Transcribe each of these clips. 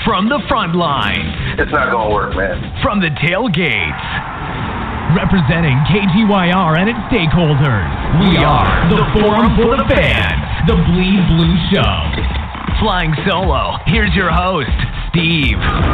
From the front lines. It's not going to work, man. From the tailgates. Representing KTYR and its stakeholders. We are the Forum for the Fans. The Bleed Blue Show. Flying solo, here's your host, Steve.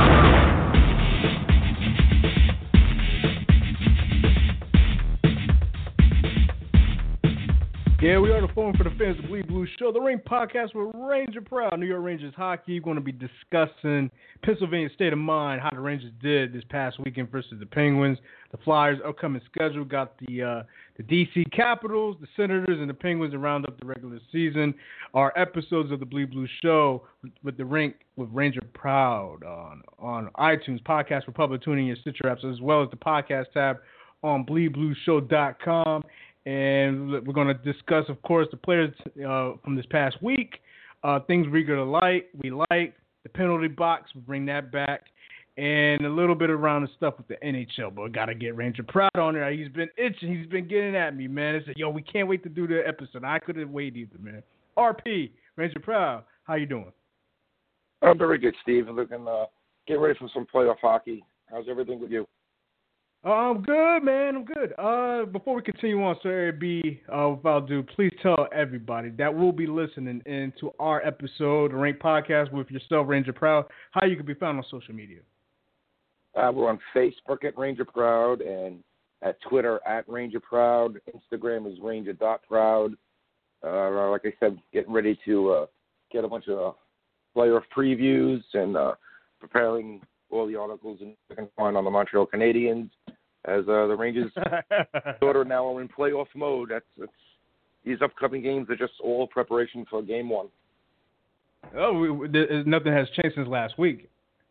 Yeah, we are the Forum for the Fans, the Bleed Blue Show, the Ring Podcast with Ranger Proud. New York Rangers hockey. We're going to be discussing Pennsylvania state of mind, how the Rangers did this past weekend versus the Penguins. The Flyers' upcoming schedule got the D.C. Capitals, the Senators, and the Penguins to round up the regular season. Our episodes of the Bleed Blue Show with the Rink with Ranger Proud on iTunes, Podcast Republic, tuning your Stitcher apps, as well as the podcast tab on bleedblueshow.com. And we're going to discuss, of course, the players from this past week, things we're going to like, the penalty box, we'll bring that back, and a little bit around the stuff with the NHL. But we got to get Ranger Proud on there. He's been itching. He's been getting at me, man. He said, yo, we can't wait to do the episode. I couldn't wait either, man. RP, Ranger Proud, how you doing? I'm very good, Steve. Looking, getting ready for some playoff hockey. How's everything with you? I'm good, man. I'm good. Before we continue on, Sir B, without ado, please tell everybody that will be listening into our episode, the Rank Podcast with yourself, Ranger Proud, how you can be found on social media. We're on Facebook at Ranger Proud and at Twitter at Ranger Proud. Instagram is Ranger.Proud. Like I said, getting ready to get a bunch of playoff previews and preparing all the articles you can find on the Montreal Canadiens. As the Rangers sort of now are in playoff mode, these upcoming games are just all preparation for Game 1. Oh, nothing has changed since last week.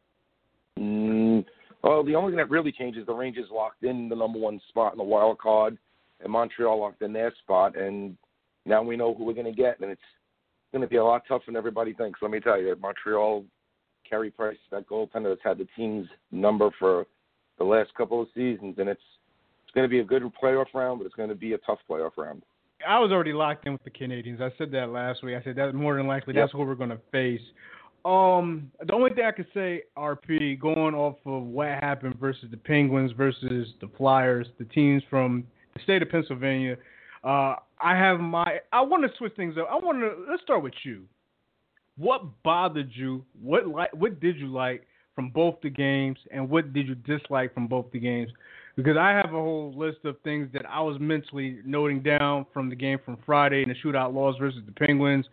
Well, the only thing that really changed is the Rangers locked in the number 1 spot in the wild card, and Montreal locked in their spot, and now we know who we're going to get, and it's going to be a lot tougher than everybody thinks. Let me tell you, Montreal, Carey Price, that goaltender that's had the team's number for the last couple of seasons, and it's going to be a good playoff round, but it's going to be a tough playoff round. I was already locked in with the Canadiens. I said that last week. I said that more than likely that's what we're going to face. The only thing I could say, RP, going off of what happened versus the Penguins versus the Flyers, the teams from the state of Pennsylvania, I want to switch things up. Let's start with you. What bothered you? What did you like from both the games, and what did you dislike from both the games? Because I have a whole list of things that I was mentally noting down from the game from Friday and the shootout loss versus the Penguins.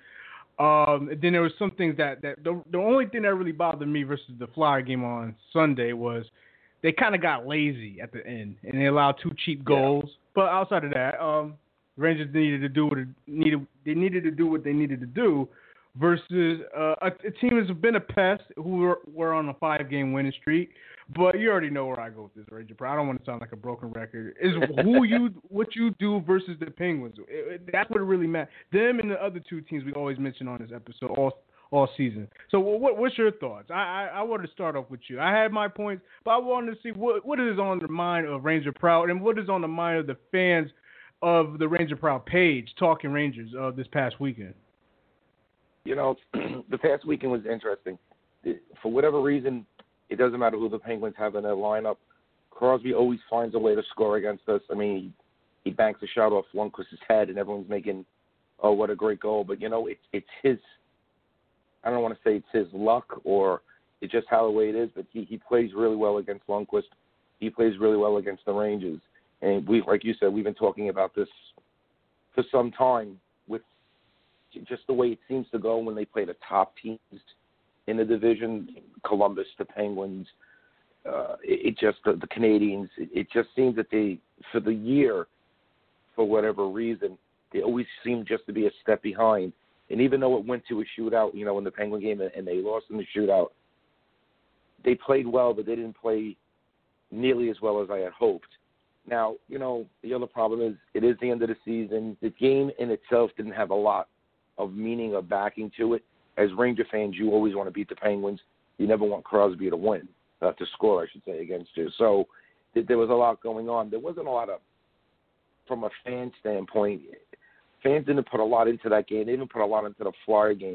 Then there was some things that the only thing that really bothered me versus the Flyer game on Sunday was they kind of got lazy at the end, and they allowed 2 cheap goals. Yeah. But outside of that, Rangers needed to do what they needed to do. Versus a team that's been a pest who were on a 5-game winning streak. But you already know where I go with this, Ranger Proud. I don't want to sound like a broken record. Is what you do versus the Penguins. That's what it really matters. Them and the other 2 teams we always mention on this episode all season. So what's your thoughts? I want to start off with you. I had my points, but I wanted to see what is on the mind of Ranger Proud and what is on the mind of the fans of the Ranger Proud page, Talking Rangers, this past weekend. You know, the past weekend was interesting. For whatever reason, it doesn't matter who the Penguins have in their lineup. Crosby always finds a way to score against us. I mean, he banks a shot off Lundqvist's head, and everyone's making, oh, what a great goal. But, you know, it's his – I don't want to say it's his luck or it's just how the way it is, but he plays really well against Lundqvist. He plays really well against the Rangers. And like you said, we've been talking about this for some time with just the way it seems to go when they play the top teams in the division, Columbus, the Penguins, the Canadiens. It just seems that they, for the year, for whatever reason, they always seem just to be a step behind. And even though it went to a shootout, you know, in the Penguin game and they lost in the shootout, they played well, but they didn't play nearly as well as I had hoped. Now, you know, the other problem is it is the end of the season. The game in itself didn't have a lot of meaning or backing to it. As Ranger fans, you always want to beat the Penguins. You never want Crosby to win, to score, I should say, against you. So there was a lot going on. There wasn't a lot of, from a fan standpoint, fans didn't put a lot into that game. They didn't put a lot into the Flyer game.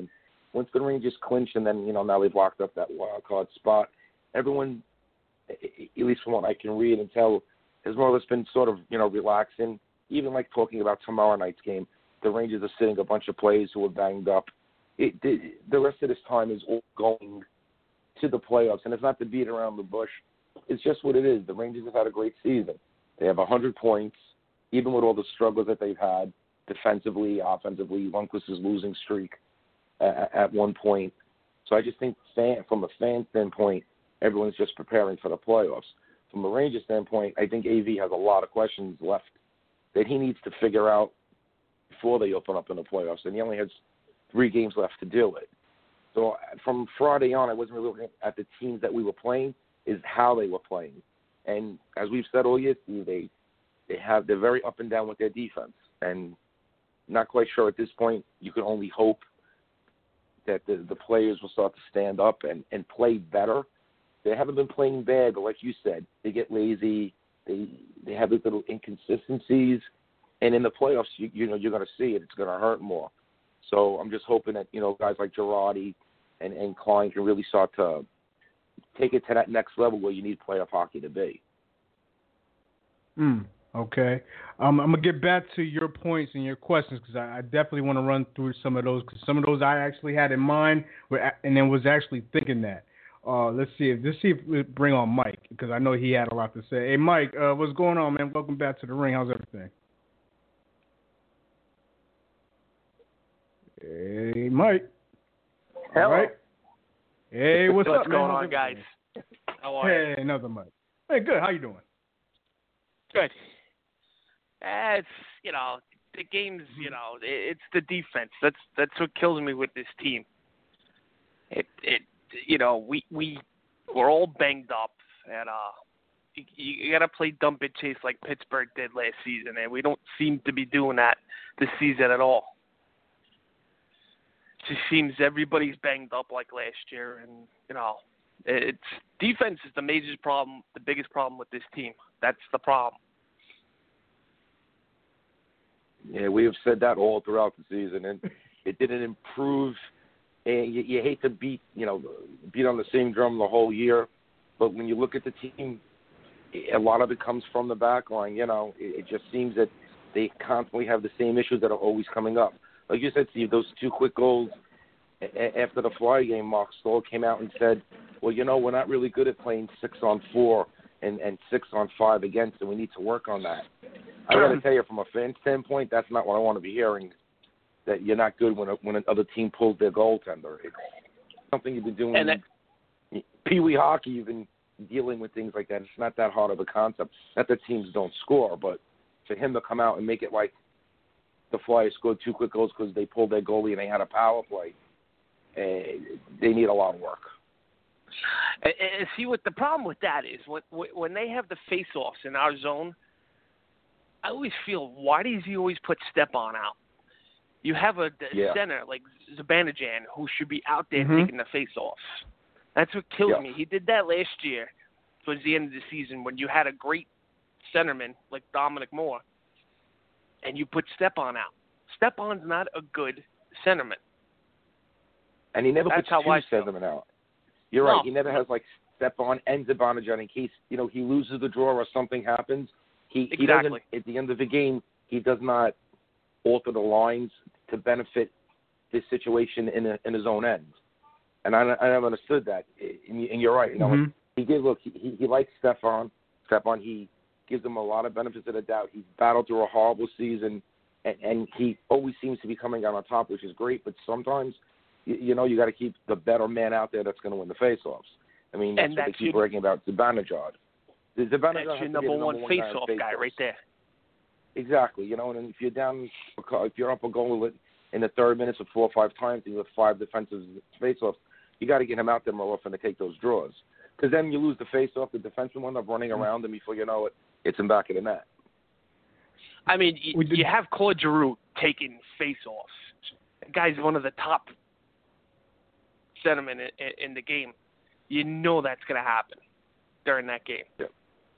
once the Rangers clinched and then, now they've locked up that wild card spot, everyone, at least from what I can read and tell, has more or less been sort of, relaxing. Even like talking about tomorrow night's game, the Rangers are sitting a bunch of players who are banged up. The rest of this time is all going to the playoffs, and it's not to beat around the bush. It's just what it is. The Rangers have had a great season. They have 100 points, even with all the struggles that they've had defensively, offensively. Lundqvist's losing streak at one point. So I just think from a fan standpoint, everyone's just preparing for the playoffs. From a Rangers standpoint, I think AV has a lot of questions left that he needs to figure out before they open up in the playoffs, and he only has 3 games left to do it. So from Friday on, I wasn't really looking at the teams that we were playing, is how they were playing. And as we've said all year, Steve, they're very up and down with their defense. And not quite sure at this point. You can only hope that the players will start to stand up and play better. They haven't been playing bad, but like you said, they get lazy. They have these little inconsistencies. And in the playoffs, you're going to see it. It's going to hurt more. So I'm just hoping that, guys like Girardi and Klein can really start to take it to that next level where you need playoff hockey to be. Okay. I'm going to get back to your points and your questions because I definitely want to run through some of those because some of those I actually had in mind and then was actually thinking that. Let's see if we bring on Mike because I know he had a lot to say. Hey, Mike, what's going on, man? Welcome back to the ring. How's everything? Hey, Mike. Hello. All right. Hey, what's up, man? What's going on, guys? How are you? Hey, another Mike. Hey, good. How you doing? Good. It's the game's it's the defense. That's what kills me with this team. We're all banged up and you got to play dump and chase like Pittsburgh did last season, and we don't seem to be doing that this season at all. It just seems everybody's banged up like last year, and it's defense is the major problem, the biggest problem with this team. That's the problem. Yeah, we have said that all throughout the season, and it didn't improve. And you hate to beat on the same drum the whole year, but when you look at the team, a lot of it comes from the back line. It just seems that they constantly have the same issues that are always coming up. Like you said, Steve, those 2 quick goals after the Fly game, Mark Stoll came out and said, well, we're not really good at playing 6-on-4 and 6-on-5 against, and we need to work on that. I got to tell you, from a fan standpoint, that's not what I want to be hearing, that you're not good when another team pulls their goaltender. It's something you've been doing. Pee Wee hockey, you've been dealing with things like that. It's not that hard of a concept. Not that teams don't score, but for him to come out and make it like the Flyers scored 2 quick goals because they pulled their goalie and they had a power play, they need a lot of work. And see, what the problem with that is, when they have the face-offs in our zone, I always feel, why does he always put Stepan out? You have a center like Zibanejad who should be out there taking the face-offs. That's what kills me. He did that last year towards the end of the season when you had a great centerman like Dominic Moore, and you put Stepan out. Stepan's not a good centerman. And he never puts 2 centermen out. You're right. He never has like Stepan and Zibanejad in case he loses the draw or something happens. He doesn't. At the end of the game, he does not alter the lines to benefit this situation in his own end. And I never understood that. And you're right. He did look. He likes Stepan. He gives him a lot of benefits of the doubt. He's battled through a horrible season, and he always seems to be coming out on top, which is great. But sometimes, you got to keep the better man out there that's going to win the face-offs. I mean, that's what they keep bragging about Zibanejad. That's your number one face-off guy right there. Exactly. And if you're up a goal in the 3rd minute of 4 or 5 times, and you have 5 defensive face-offs, you got to get him out there more often to take those draws. Because then you lose the face-off, the defenseman one up running around him before you know it, it's him back in the net. I mean, you have Claude Giroux taking face-offs. The guy's one of the top centermen in the game. You know that's going to happen during that game. Yeah.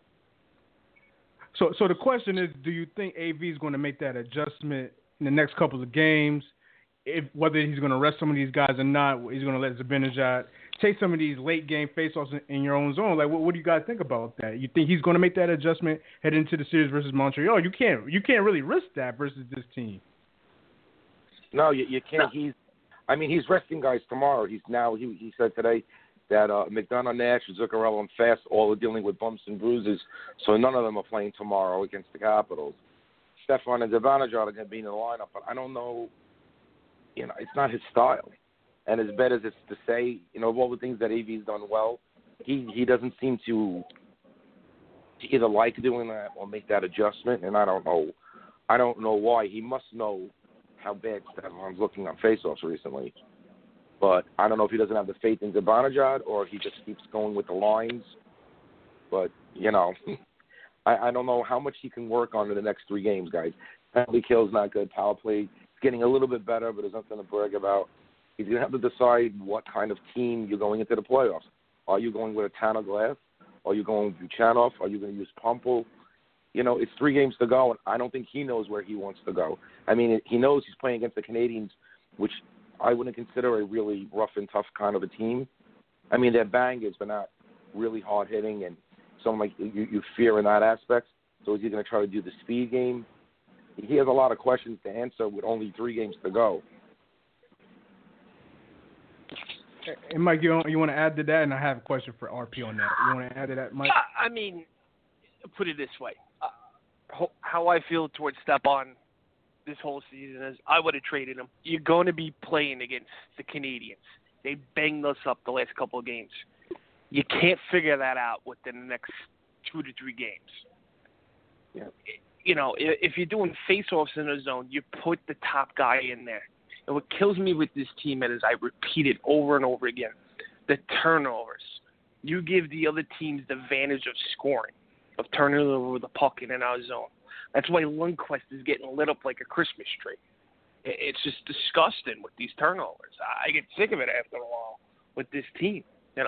So the question is, do you think AV is going to make that adjustment in the next couple of games? if whether he's going to rest some of these guys or not. He's going to let Zibanejad take some of these late game faceoffs in your own zone. Like, what do you guys think about that? You think he's going to make that adjustment heading into the series versus Montreal? You can't really risk that versus this team. No, you can't. He's resting guys tomorrow. He said today that McDonough, Nash, Zuccarello, and Fast all are dealing with bumps and bruises, so none of them are playing tomorrow against the Capitals. Stefan and Zibanejad are going to be in the lineup, but I don't know. It's not his style. And as bad as it's to say, of all the things that AV's done well, he doesn't seem to either like doing that or make that adjustment, and I don't know why. He must know how bad Stefan's looking on faceoffs recently. But I don't know if he doesn't have the faith in Zibanejad or he just keeps going with the lines. But, I don't know how much he can work on in the next 3 games, guys. Penalty kill's not good. Power play is getting a little bit better, but there's nothing to brag about. He's going to have to decide what kind of team you're going into the playoffs. Are you going with a Tanner Glass? Are you going with Buchanov? Are you going to use Pumple? It's 3 games to go, and I don't think he knows where he wants to go. I mean, he knows he's playing against the Canadiens, which I wouldn't consider a really rough and tough kind of a team. I mean, they're bangers, but not really hard-hitting, and something like you fear in that aspect. So is he going to try to do the speed game? He has a lot of questions to answer with only 3 games to go. And Mike, you want to add to that? And I have a question for RP on that. You want to add to that, Mike? I mean, put it this way. How I feel towards Stepan this whole season is I would have traded him. You're going to be playing against the Canadiens. They banged us up the last couple of games. You can't figure that out within the next 2 to 3 games. Yeah. If you're doing face-offs in a zone, you put the top guy in there. And what kills me with this team is I repeat it over and over again, the turnovers. You give the other teams the advantage of scoring, of turning over the puck in our zone. That's why Lundqvist is getting lit up like a Christmas tree. It's just disgusting with these turnovers. I get sick of it after a while with this team,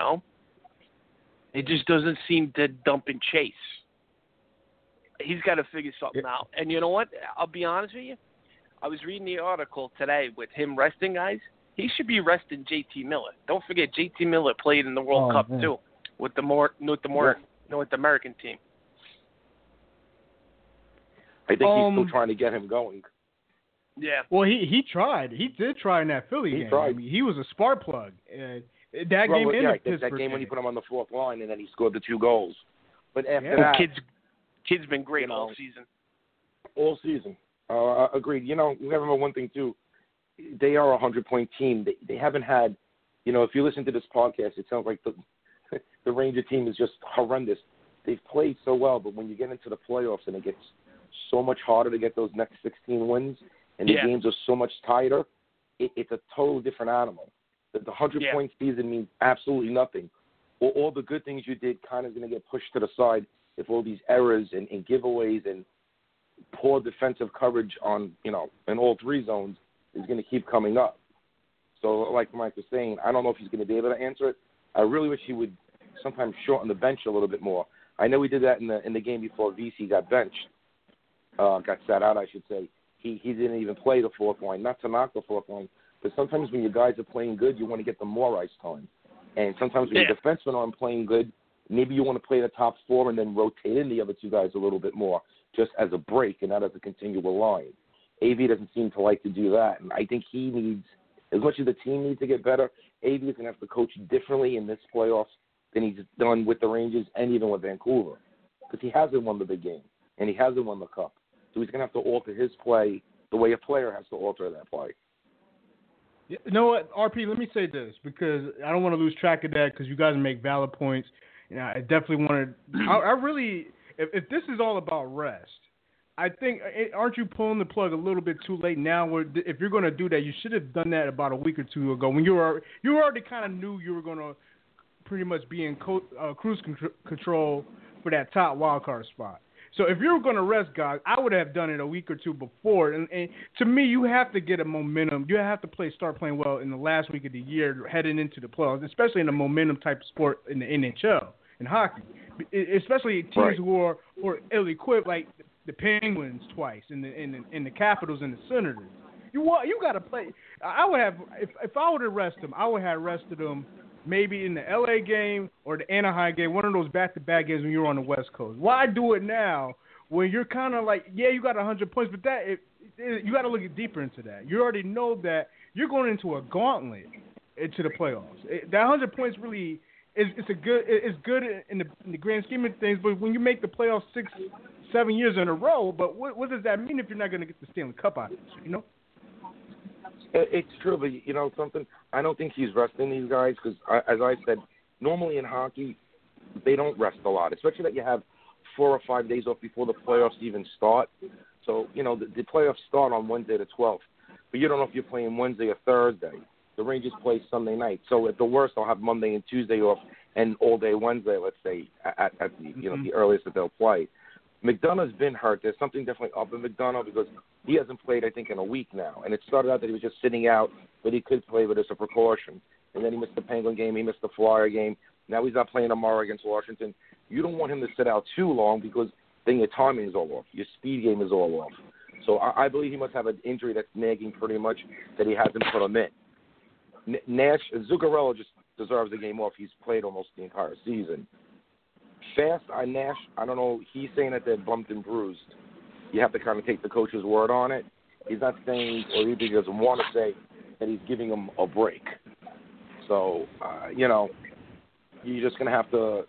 It just doesn't seem to dump and chase. He's got to figure something out. And you know what? I'll be honest with you. I was reading the article today with him resting guys. He should be resting JT Miller. Don't forget, JT Miller played in the World Cup too with the North American team. I think he's still trying to get him going. Yeah. Well, he tried. He did try in that Philly game. Tried. I mean, he was a spark plug. That game when he put him on the 4th line and then he scored the 2 goals. But after that, kid's been great all season. All season. Agreed. We remember one thing too. They are a 100-point team. They haven't had, if you listen to this podcast, it sounds like the Ranger team is just horrendous. They've played so well, but when you get into the playoffs and it gets so much harder to get those next 16 wins, and the games are so much tighter, it's a totally different animal. The 100-point season means absolutely nothing. All the good things you did kind of going to get pushed to the side if all these errors and giveaways and poor defensive coverage on, in all 3 zones is going to keep coming up. So like Mike was saying, I don't know if he's going to be able to answer it. I really wish he would sometimes shorten the bench a little bit more. I know he did that in the game before VC got benched. Got sat out, I should say. He didn't even play the 4th line. Not to knock the 4th line, but sometimes when your guys are playing good, you want to get them more ice time. And sometimes when your defensemen aren't playing good, maybe you want to play the top 4 and then rotate in the other 2 guys a little bit more, just as a break and not as a continual line. AV doesn't seem to like to do that, and I think he needs, as much as the team needs to get better, AV is going to have to coach differently in this playoffs than he's done with the Rangers and even with Vancouver, because he hasn't won the big game and he hasn't won the cup. So he's going to have to alter his play the way a player has to alter that play. You know what, RP, let me say this, because I don't want to lose track of that because you guys make valid points. I definitely want to – I really – if this is all about rest, I think aren't you pulling the plug a little bit too late now? If you're going to do that, you should have done that about a week or 2 ago when you already kind of knew you were going to pretty much be in cruise control for that top wild card spot. So if you were going to rest guys, I would have done it a week or 2 before. And to me, you have to get a momentum. You have to start playing well in the last week of the year heading into the playoffs, especially in a momentum type of sport in the NHL, in hockey. Especially teams who are ill-equipped, like the Penguins twice, and the Capitals and the Senators. You got to play. I would have if I would arrest him, I would have arrested him maybe in the LA game or the Anaheim game, one of those back-to-back games when you're on the West Coast. Why do it now when you're kind of like, yeah, you got 100 points, but you got to look deeper into that. You already know that you're going into a gauntlet into the playoffs. That 100 points really is good in the grand scheme of things, but when you make the playoffs 6-7 years in a row, but what does that mean if you're not going to get the Stanley Cup out of this, you know? It's true, but you know something? I don't think he's resting these guys because, as I said, normally in hockey, they don't rest a lot, especially that you have 4 or 5 days off before the playoffs even start. So, you know, the playoffs start on Wednesday the 12th, but you don't know if you're playing Wednesday or Thursday. The Rangers play Sunday night. So at the worst, they'll have Monday and Tuesday off and all day Wednesday, let's say, at the, you know, the earliest that they'll play. McDonough's been hurt. There's something definitely up in McDonough because he hasn't played, I think, in a week now. And it started out that he was just sitting out, but he could play, but it's a precaution. And then he missed the Penguin game. He missed the Flyer game. Now he's not playing tomorrow against Washington. You don't want him to sit out too long because then your timing is all off. Your speed game is all off. So I believe he must have an injury that's nagging pretty much that he hasn't put him in. Zuccarello just deserves a game off. He's played almost the entire season. Fast, Nash, I don't know. He's saying that they're bumped and bruised. You have to kind of take the coach's word on it. He's not saying, or he doesn't want to say, that he's giving him a break. So, you know, you're just going to have to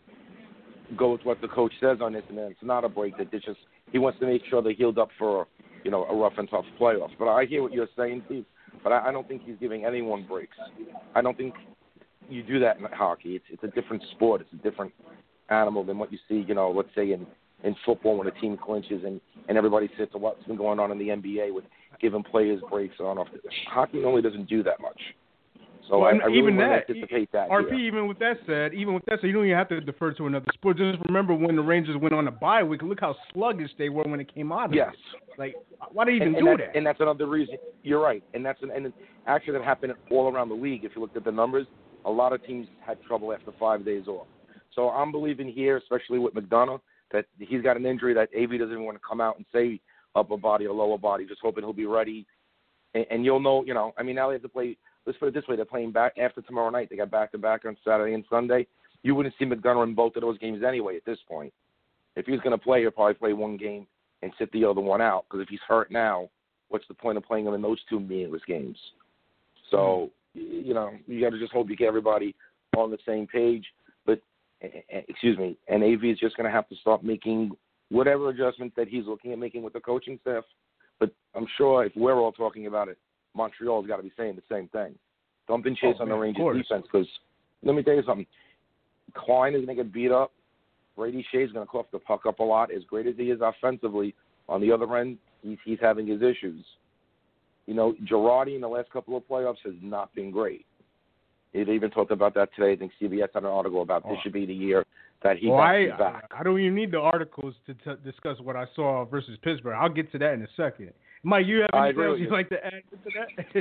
go with what the coach says on this, and then it's not a break. That just he wants to make sure they're healed up for, you know, a rough and tough playoffs. But I hear what you're saying, Steve. But I don't think he's giving anyone breaks. I don't think you do that in hockey. It's a different sport. It's a different animal than what you see, you know, let's say in football when a team clinches and everybody sits to what's been going on in the NBA with giving players breaks on off. Hockey normally doesn't do that much. So well, I really even want that, to anticipate that. RP, here. even with that said, you don't even have to defer to another sport. Just remember when the Rangers went on a bye week, look how sluggish they were when it came out of yes. it. Like, why do you even do that? And that's another reason. You're right. And actually that happened all around the league. If you looked at the numbers, a lot of teams had trouble after 5 days off. So I'm believing here, especially with McDonough, that he's got an injury that AV doesn't even want to come out and say upper body or lower body, just hoping he'll be ready. And you'll know, you know, I mean, now they have to play, let's put it this way, they're playing back after tomorrow night. They got back-to-back on Saturday and Sunday. You wouldn't see McDonough in both of those games anyway at this point. If he's going to play, he'll probably play one game and sit the other one out. Because if he's hurt now, what's the point of playing him in those two meaningless games? So, you know, you got to just hope you get everybody on the same page. But, and AV is just going to have to start making whatever adjustments that he's looking at making with the coaching staff. But I'm sure if we're all talking about it, Montreal's got to be saying the same thing. Dump and chase on the Rangers defense because let me tell you something. Klein is going to get beat up. Brady Shea is going to cough the puck up a lot. As great as he is offensively, on the other end, he's having his issues. You know, Girardi in the last couple of playoffs has not been great. They even talked about that today. I think CBS had an article about this should be the year that he bounces back. I don't even need the articles to discuss what I saw versus Pittsburgh. I'll get to that in a second. Mike, you have anything else you'd like to add to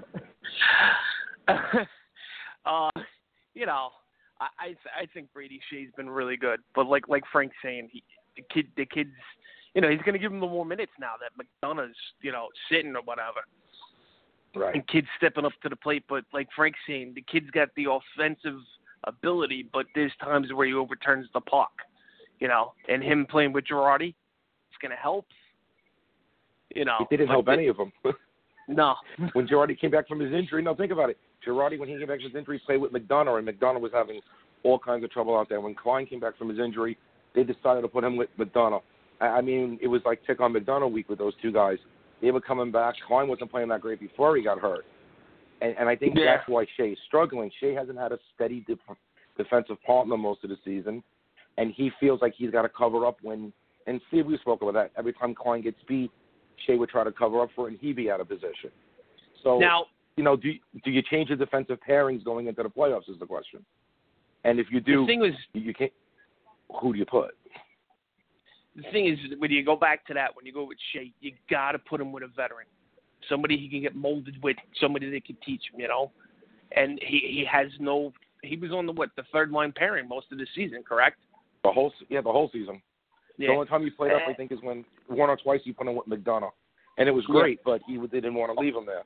that? You know, I think Brady Shea's been really good, but like Frank's saying, the kids, you know, he's going to give him the more minutes now that McDonough's, you know, sitting or whatever. Right. And kids stepping up to the plate, but like Frank's saying, the kid's got the offensive ability, but there's times where he overturns the puck, you know, and him playing with Girardi, it's going to help. You know, it didn't help any of them. No. When Girardi came back from his injury, no, think about it. Girardi, when he came back from his injury, played with McDonough, and McDonough was having all kinds of trouble out there. When Klein came back from his injury, they decided to put him with McDonough. I mean, it was like tick on McDonough week with those two guys. They were coming back. Klein wasn't playing that great before he got hurt. And I think that's why Shea's struggling. Shea hasn't had a steady defensive partner most of the season, and he feels like he's got to cover up when – and Steve, we spoke about that. Every time Klein gets beat, Shea would try to cover up for it, and he'd be out of position. So, now, you know, do you change the defensive pairings going into the playoffs is the question. And if you do, the thing is, you can't – who do you put? The thing is, when you go back to that, when you go with Shea, you got to put him with a veteran. Somebody he can get molded with, somebody that can teach him, you know. And he has no – he was on the third line pairing most of the season, correct? The whole season. Yeah. The only time you played up, I think, is when one or twice you put him with McDonough. and it was great, but they didn't want to leave him there.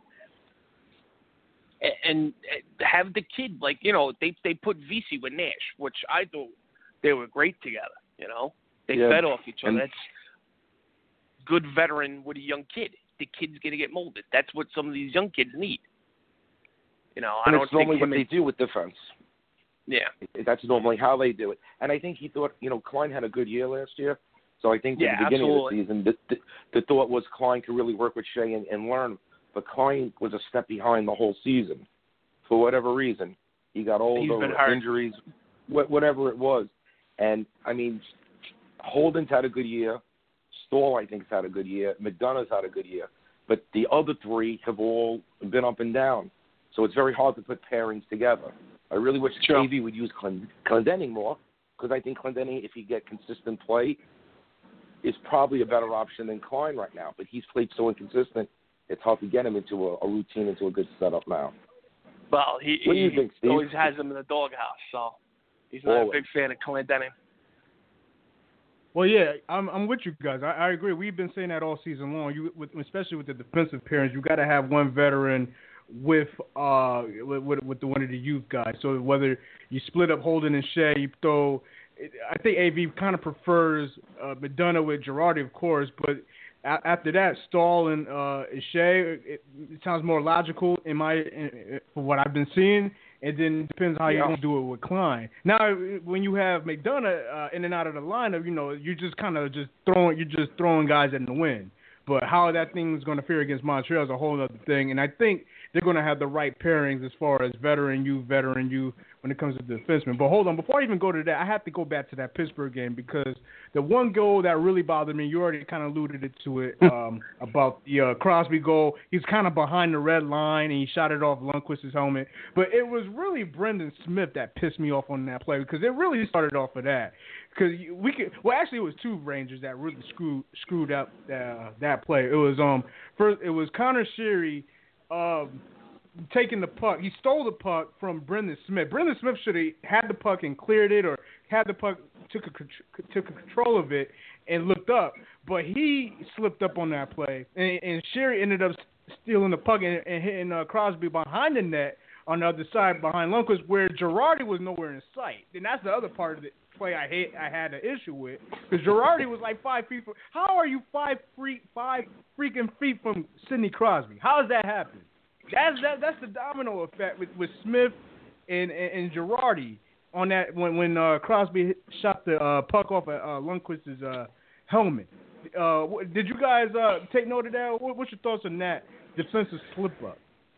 And have the kid, like, you know, they put VC with Nash, which I thought they were great together, you know. They fed off each other. That's good veteran with a young kid. The kid's going to get molded. That's what some of these young kids need. You know, I don't think normally what they do with defense. Yeah. That's normally how they do it. And I think he thought, you know, Klein had a good year last year. So I think at the beginning of the season, the thought was Klein could really work with Shea and learn. But Klein was a step behind the whole season. For whatever reason, he got older, injuries, whatever it was. And, I mean, Holden's had a good year. Stahl, I think, has had a good year. McDonough's had a good year. But the other three have all been up and down. So it's very hard to put pairings together. I really wish KV would use Clendening more, because I think Clendening, if he get consistent play, is probably a better option than Klein right now. But he's played so inconsistent, it's hard to get him into a routine, into a good setup now. Well, he think, always has him in the doghouse, so he's not a big fan of Clendening. Well, yeah, I'm with you guys. I agree. We've been saying that all season long. Especially with the defensive pairings, you got to have one veteran with the one of the youth guys. So whether you split up Holden and Shea, you throw. I think AV kind of prefers McDonough with Girardi, of course, but after that, Stahl and Shea, it sounds more logical for what I've been seeing. And then it depends how you're going to do it with Klein. Now, when you have McDonough in and out of the lineup, you know, you're just throwing guys in the wind. But how that thing's going to fare against Montreal is a whole other thing. And I think they're going to have the right pairings as far as veteran you when it comes to the defenseman. But hold on, before I even go to that, I have to go back to that Pittsburgh game because the one goal that really bothered me, you already kind of alluded to it about the Crosby goal. He's kind of behind the red line, and he shot it off Lundqvist's helmet. But it was really Brendan Smith that pissed me off on that play because it really started off of that. Because actually, it was two Rangers that really screwed up that play. It was first, it was Connor Sheary taking the puck. He stole the puck from Brendan Smith. Brendan Smith should have had the puck and cleared it, or had the puck, took control of it and looked up. But he slipped up on that play, and Sheary ended up stealing the puck and hitting Crosby behind the net on the other side behind Lundqvist, where Girardi was nowhere in sight. And that's the other part of it. Play I had an issue with because Girardi was like 5 feet from. How are you 5 freaking feet from Sidney Crosby? How does that happen? That's the domino effect with Smith and Girardi on that when Crosby shot the puck off of Lundqvist's helmet. Did you guys take note of that? What's your thoughts on that defensive slip up?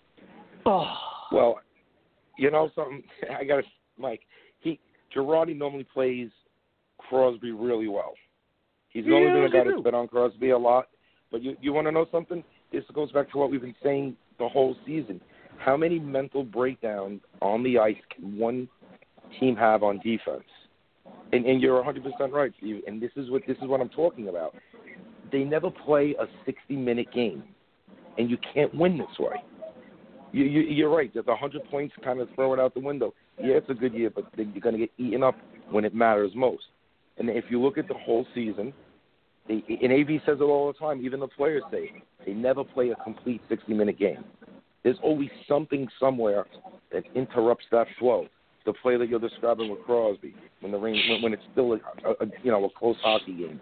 Oh. Well, you know something. I got to, Mike. Girardi normally plays Crosby really well. He's normally been a guy that's been on Crosby a lot. But you want to know something? This goes back to what we've been saying the whole season. How many mental breakdowns on the ice can one team have on defense? And you're 100% right, Steve. And this is what I'm talking about. They never play a 60-minute game, and you can't win this way. You're right. There's 100 points, kind of throw it out the window. Yeah, it's a good year, but you're going to get eaten up when it matters most. And if you look at the whole season, and AV says it all the time, even the players say it, they never play a complete 60-minute game. There's always something somewhere that interrupts that flow. The play that you're describing with Crosby, when it's still a close hockey game.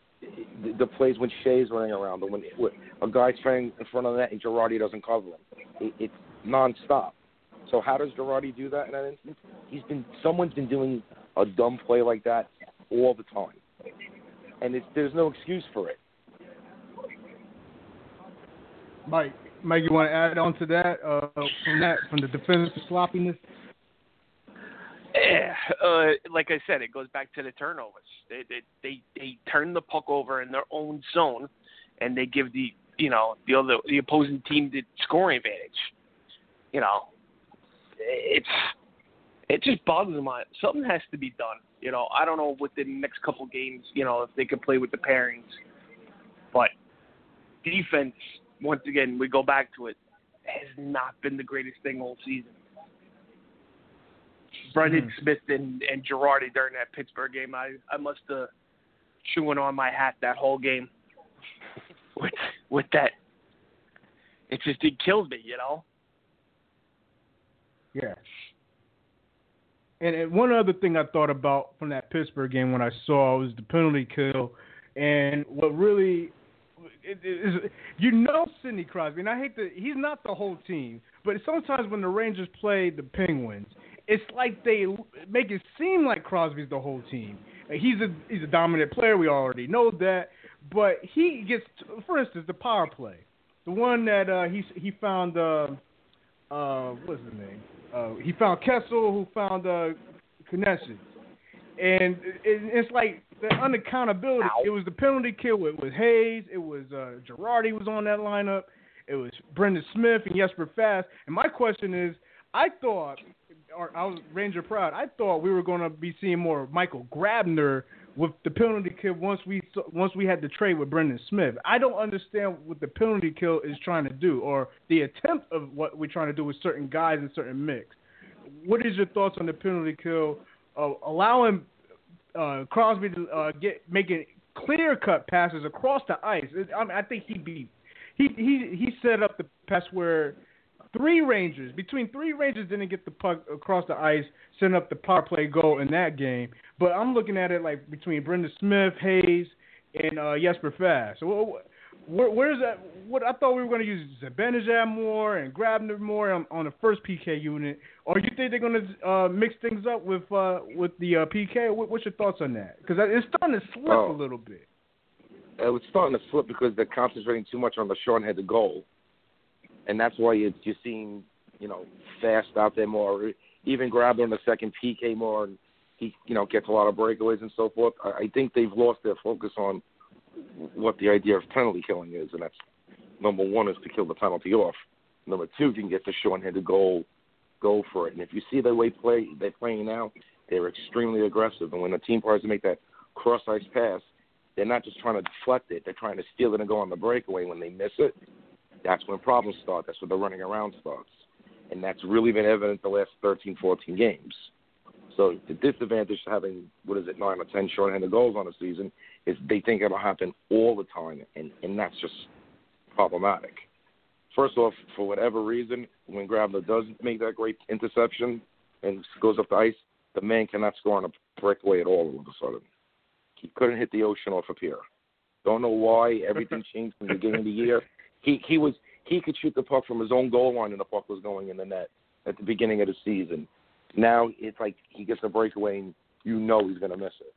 The plays when Shea's running around, or when a guy's trying in front of the net and Girardi doesn't cover him. It's nonstop. So how does Girardi do that in that instance? Someone's been doing a dumb play like that all the time, and there's no excuse for it. Mike, you want to add on to that from the defensive sloppiness? Yeah, like I said, it goes back to the turnovers. They turn the puck over in their own zone, and they give the opposing team the scoring advantage. You know, it just bothers them. Something has to be done. You know, I don't know within the next couple games, if they can play with the pairings, but defense, once again, we go back to it, has not been the greatest thing all season. Brendan Smith and Girardi during that Pittsburgh game, I must have chewing on my hat that whole game with that it killed me, Yeah. And one other thing I thought about from that Pittsburgh game when I saw was the penalty kill, and what really is, Sidney Crosby, and I hate he's not the whole team, but sometimes when the Rangers play the Penguins, it's like they make it seem like Crosby's the whole team. He's a dominant player, we already know that, but he gets, for instance, the power play, the one that he found. What's his name? He found Kessel, who found Knesset. And it's like the unaccountability. Ow. It was the penalty kill with Hayes. It was Girardi was on that lineup. It was Brendan Smith and Jesper Fast. And my question is, I was Ranger proud. I thought we were going to be seeing more of Michael Grabner with the penalty kill once we had the trade with Brendan Smith. I don't understand what the penalty kill is trying to do, or the attempt of what we're trying to do with certain guys and certain mix. What is your thoughts on the penalty kill, allowing Crosby to making clear-cut passes across the ice? I think he set up the pass where between three Rangers didn't get the puck across the ice, setting up the power play goal in that game. But I'm looking at it like between Brendan Smith, Hayes, and Jesper Fast. So where's that? What I thought we were going to use Zibanejad more and Grabner more on the first PK unit, or you think they're going to mix things up with the PK? What's your thoughts on that? Because it's starting to slip a little bit. It's starting to slip because they're concentrating too much on the short-handed goal. And that's why you're seeing, Fast out there more. Even Grabner in the second PK more, and he, gets a lot of breakaways and so forth. I think they've lost their focus on what the idea of penalty killing is, and that's number one is to kill the penalty off. Number two, if you can get the short-handed goal, go for it. And if you see the way they're playing now, they're extremely aggressive. And when the team tries to make that cross-ice pass, they're not just trying to deflect it. They're trying to steal it and go on the breakaway. When they miss it, that's when problems start. That's when the running around starts. And that's really been evident the last 13, 14 games. So the disadvantage to having, 9 or 10 short-handed goals on a season is they think it'll happen all the time, and that's just problematic. First off, for whatever reason, when Grabner does make that great interception and goes up the ice, the man cannot score on a breakaway at all of a sudden. He couldn't hit the ocean off a pier. Don't know why. Everything changed from the beginning of the year. He could shoot the puck from his own goal line and the puck was going in the net at the beginning of the season. Now it's like he gets a breakaway and he's going to miss it.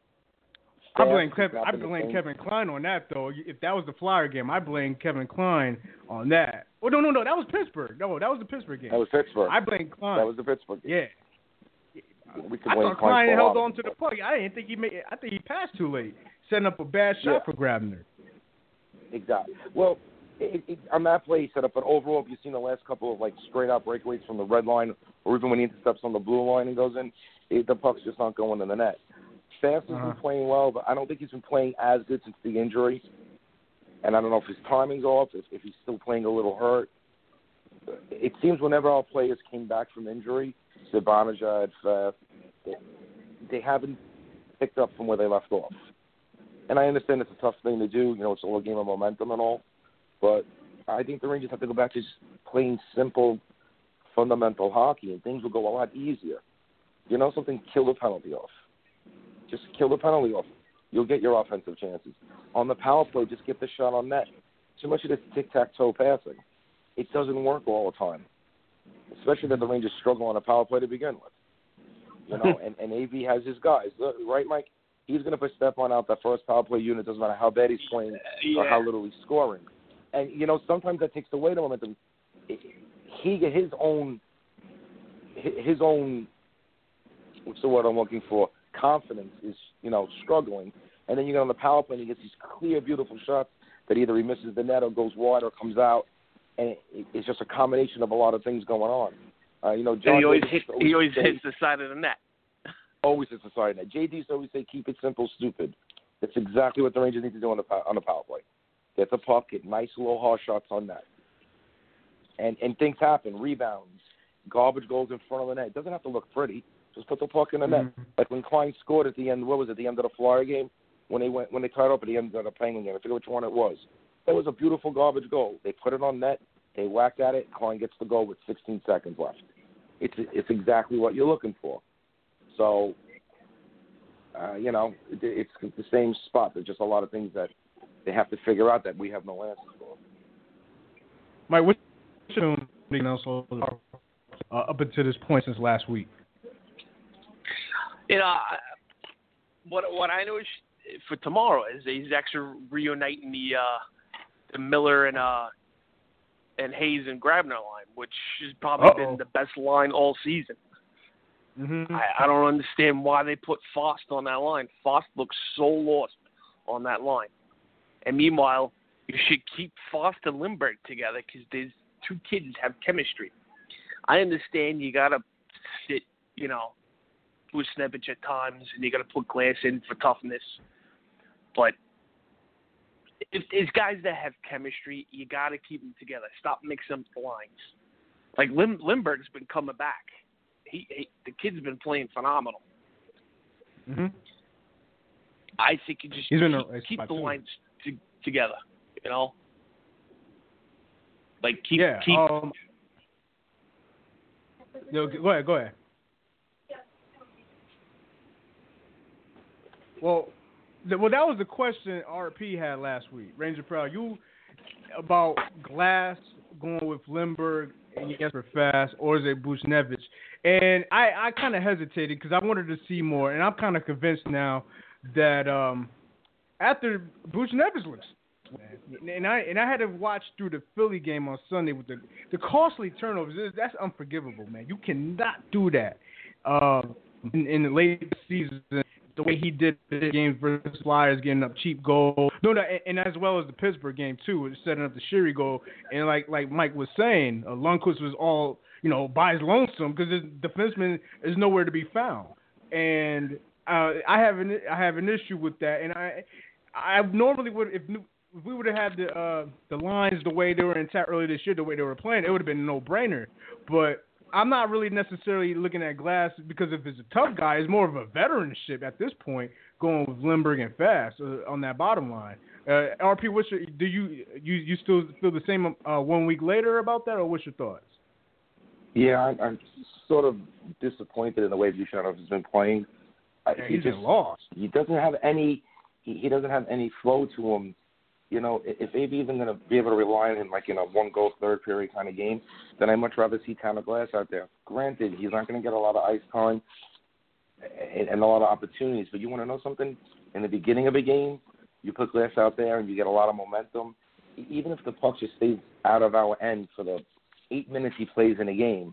I blame Kevin Klein on that, though. If that was the Flyer game, I blame Kevin Klein on that. Oh, no, that was Pittsburgh. No, that was the Pittsburgh game. That was Pittsburgh. I blame Klein. That was the Pittsburgh game. Yeah. I thought Klein held on to the puck. I think he passed too late, setting up a bad shot for Grabner. Exactly. Well, on that play he set up, but overall, if you've seen the last couple of straight-out breakaways from the red line, or even when he intercepts on the blue line and goes in, the puck's just not going in the net. Fast has been playing well, but I don't think he's been playing as good since the injury. And I don't know if his timing's off, if he's still playing a little hurt. It seems whenever our players came back from injury, Zibanejad, Fast, they haven't picked up from where they left off. And I understand it's a tough thing to do. It's all a game of momentum and all. But I think the Rangers have to go back to just playing simple, fundamental hockey, and things will go a lot easier. Something, kill the penalty off. Just kill the penalty off. You'll get your offensive chances. On the power play, just get the shot on net. Too much of this tic-tac-toe passing. It doesn't work all the time, especially that the Rangers struggle on a power play to begin with. And AV has his guys. Right, Mike? He's going to put Stepan out that first power play unit. Doesn't matter how bad he's playing or how little he's scoring. And, sometimes that takes away the momentum. He get his own, what's the word I'm looking for, confidence is, struggling. And then you get on the power play and he gets these clear, beautiful shots that either he misses the net or goes wide or comes out. And it's just a combination of a lot of things going on. John, he always hits the side of the net. Always hits the side of the net. JD's always say, keep it simple, stupid. That's exactly what the Rangers need to do on the power play. Get the puck, get nice little hard shots on net. And things happen, rebounds, garbage goals in front of the net. It doesn't have to look pretty. Just put the puck in the net. Like when Klein scored at the end, the end of the Flyer game? When they tied up at the end of the Penguin game. I forget which one it was. That was a beautiful garbage goal. They put it on net. They whacked at it. Klein gets the goal with 16 seconds left. It's exactly what you're looking for. So, it's the same spot. There's just a lot of things that they have to figure out that we have no answers for. Mike, what's your up until this point since last week? What I know is for tomorrow is he's actually reuniting the Miller and Hayes and Grabner line, which has probably been the best line all season. Mm-hmm. I don't understand why they put Fost on that line. Fost looks so lost on that line. And meanwhile, you should keep Fost and Lindbergh together because these two kids have chemistry. I understand you got to sit, Buchnevich at times, and you got to put Glass in for toughness. But if there's guys that have chemistry, you got to keep them together. Stop mixing up the lines. Like Lindbergh's been coming back. The kid's been playing phenomenal. Mm-hmm. I think you just keep the lines together. Like keep. Go ahead. Well, that was the question RP had last week. Ranger Proud, you about Glass going with Lindbergh and for Fast, or is it Buchnevich? And I kind of hesitated because I wanted to see more, and I'm kind of convinced now that after Buchnevich looks, and I had to watch through the Philly game on Sunday with the costly turnovers. That's unforgivable, man. You cannot do that in the late season. The way he did the game versus Flyers, getting up cheap goals. And as well as the Pittsburgh game too, setting up the Sherry goal. And like Mike was saying, Lundqvist was all by his lonesome because his defenseman is nowhere to be found. And I have an issue with that. And I normally would if we would have had the lines the way they were intact earlier this year, the way they were playing, it would have been a no-brainer. But I'm not really necessarily looking at Glass because if it's a tough guy, it's more of a veteranship at this point, going with Lindbergh and Fast on that bottom line. RP, do you still feel the same 1 week later about that, or what's your thoughts? Yeah, I'm sort of disappointed in the way Buchanan has been playing. He's just lost. He doesn't have any. He doesn't have any flow to him. If they're even going to be able to rely on him like in a one-goal third period kind of game, then I'd much rather see Tanner Glass out there. Granted, he's not going to get a lot of ice time and a lot of opportunities, but you want to know something? In the beginning of a game, you put Glass out there and you get a lot of momentum. Even if the puck just stays out of our end for the 8 minutes he plays in a game,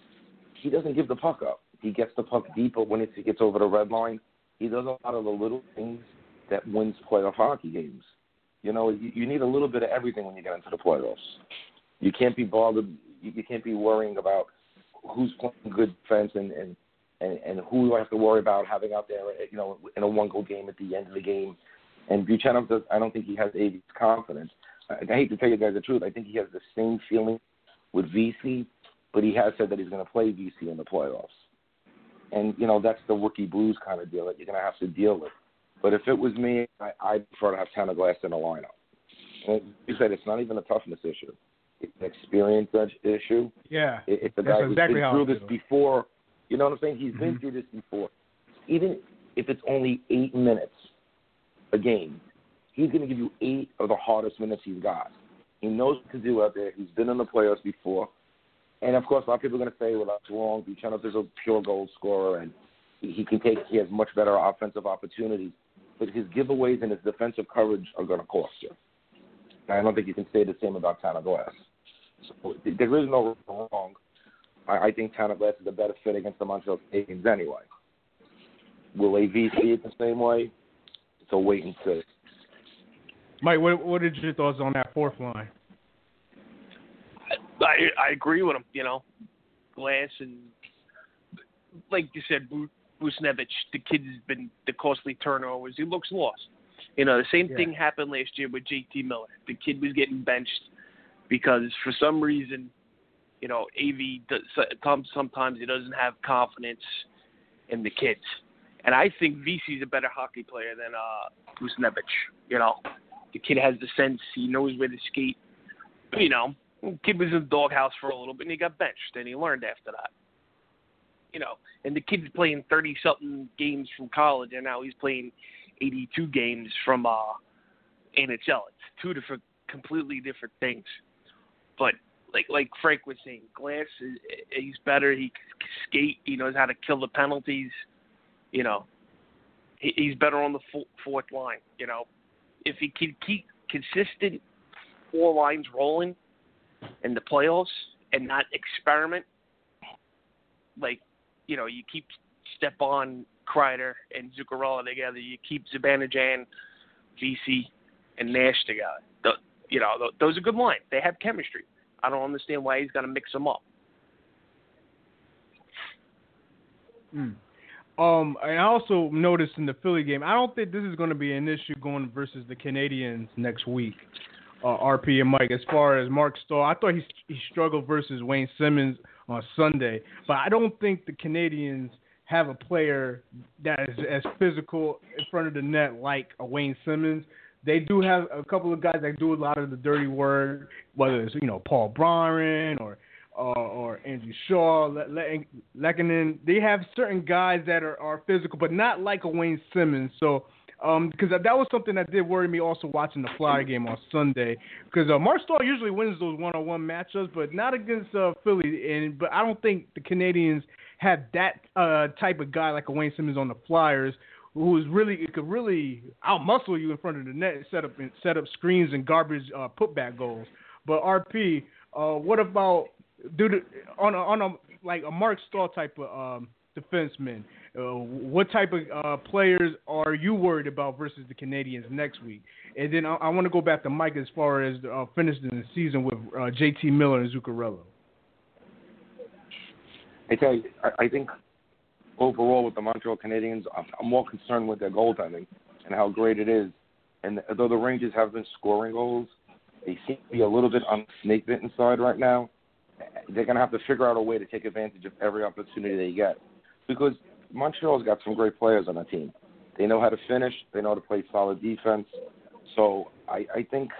he doesn't give the puck up. He gets the puck deeper when it gets over the red line. He does a lot of the little things that wins playoff hockey games. You need a little bit of everything when you get into the playoffs. You can't be bothered. You can't be worrying about who's playing good defense and who you have to worry about having out there, in a one-goal game at the end of the game. And Buchanan I don't think he has AV's confidence. I hate to tell you guys the truth. I think he has the same feeling with VC, but he has said that he's going to play VC in the playoffs. And, that's the rookie blues kind of deal that you're going to have to deal with. But if it was me, I'd prefer to have Tanner Glass in the lineup. And you said it's not even a toughness issue. It's an experience issue. Yeah. It's a guy who's been through this before. You know what I'm saying? He's been through this before. Even if it's only 8 minutes a game, he's going to give you 8 of the hardest minutes he's got. He knows what to do out there. He's been in the playoffs before. And, of course, a lot of people are going to say, well, that's wrong. Buchanan is a pure goal scorer, and he has much better offensive opportunities. But his giveaways and his defensive coverage are going to cost you. And I don't think you can say the same about Tanner Glass. So there is no wrong. I think Tanner Glass is a better fit against the Montreal Canadiens anyway. Will AV see it the same way? So wait and see. Mike, what are your thoughts on that fourth line? I agree with him. Glass and, like you said, Buchnevich, the kid's been the costly turnovers. He looks lost. The same thing happened last year with JT Miller. The kid was getting benched because for some reason, AV sometimes he doesn't have confidence in the kids. And I think VC's a better hockey player than Buchnevich. The kid has the sense. He knows where to skate. Kid was in the doghouse for a little bit, and he got benched, and he learned after that. And the kid's playing 30-something games from college, and now he's playing 82 games from NHL. It's two completely different things. But like Frank was saying, Glass he's better. He can skate. He knows how to kill the penalties. He's better on the fourth line. If he can keep consistent 4 lines rolling in the playoffs and not experiment, you keep Stepan, Kreider, and Zuccarello together. You keep Zibanejad, VC, and Nash together. Those are good lines. They have chemistry. I don't understand why he's got to mix them up. I also noticed in the Philly game, I don't think this is going to be an issue going versus the Canadians next week. RP and Mike, as far as Mark Stahl, I thought he struggled versus Wayne Simmons on Sunday, but I don't think the Canadians have a player that is as physical in front of the net like a Wayne Simmons. They do have a couple of guys that do a lot of the dirty work, whether it's Paul Byron or Andrew Shaw, Lehkonen. They have certain guys that are physical, but not like a Wayne Simmons. So. Because that was something that did worry me also watching the Flyer game on Sunday. Because Mark Stahl usually wins those one-on-one matchups, but not against Philly. But I don't think the Canadians have that type of guy like a Wayne Simmons on the Flyers, who could really outmuscle you in front of the net, set up screens and garbage putback goals. But RP, what about on a Mark Stahl type of defenseman? What type of players are you worried about versus the Canadians next week? And then I want to go back to Mike as far as finishing the season with JT Miller and Zuccarello. I tell you, I think overall with the Montreal Canadiens, I'm more concerned with their goaltending and how great it is. And though the Rangers have been scoring goals, they seem to be a little bit on the snake bitten side right now. They're going to have to figure out a way to take advantage of every opportunity they get. Because Montreal's got some great players on that team. They know how to finish. They know how to play solid defense. So I think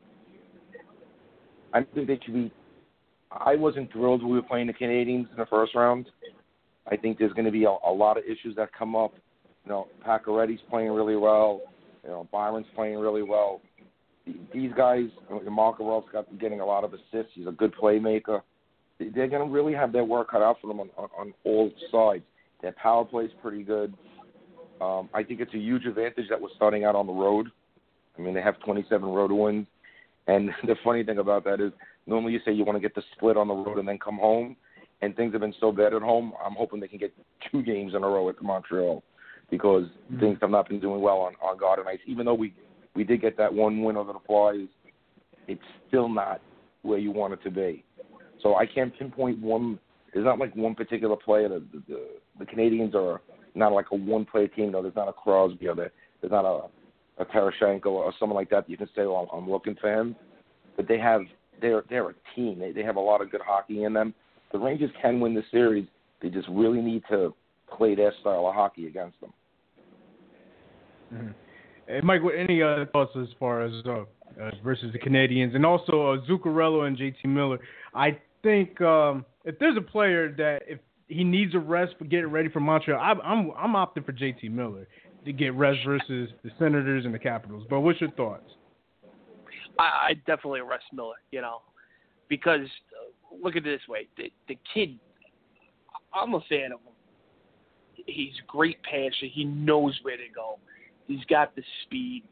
they should be. I wasn't thrilled when we were playing the Canadiens in the first round. I think there's going to be a lot of issues that come up. Pacioretty's playing really well. Byron's playing really well. These guys, Markarov's getting a lot of assists. He's a good playmaker. They're going to really have their work cut out for them on all sides. Their power play is pretty good. I think it's a huge advantage that we're starting out on the road. I mean, they have 27 road wins. And the funny thing about that is normally you say you want to get the split on the road and then come home. And things have been so bad at home, I'm hoping they can get 2 games in a row at Montreal because things have not been doing well on Garden Ice. Even though we did get that 1 win over the Flyers, it's still not where you want it to be. So I can't pinpoint one. There's not like one particular player. The Canadians are not like a one-player team. No, there's not a Crosby or there's not a Tarasenko or someone like that you can say, well, I'm looking for him. But they're a team. They have a lot of good hockey in them. The Rangers can win the series. They just really need to play their style of hockey against them. Mm-hmm. Hey, Mike, any other thoughts as far as versus the Canadians and also Zuccarello and JT Miller? I think if there's a player that if he needs a rest for getting ready for Montreal, I'm opting for JT Miller to get rest versus the Senators and the Capitals. But what's your thoughts? I definitely rest Miller, because look at it this way. The kid, I'm a fan of him. He's a great passer. He knows where to go. He's got the speed,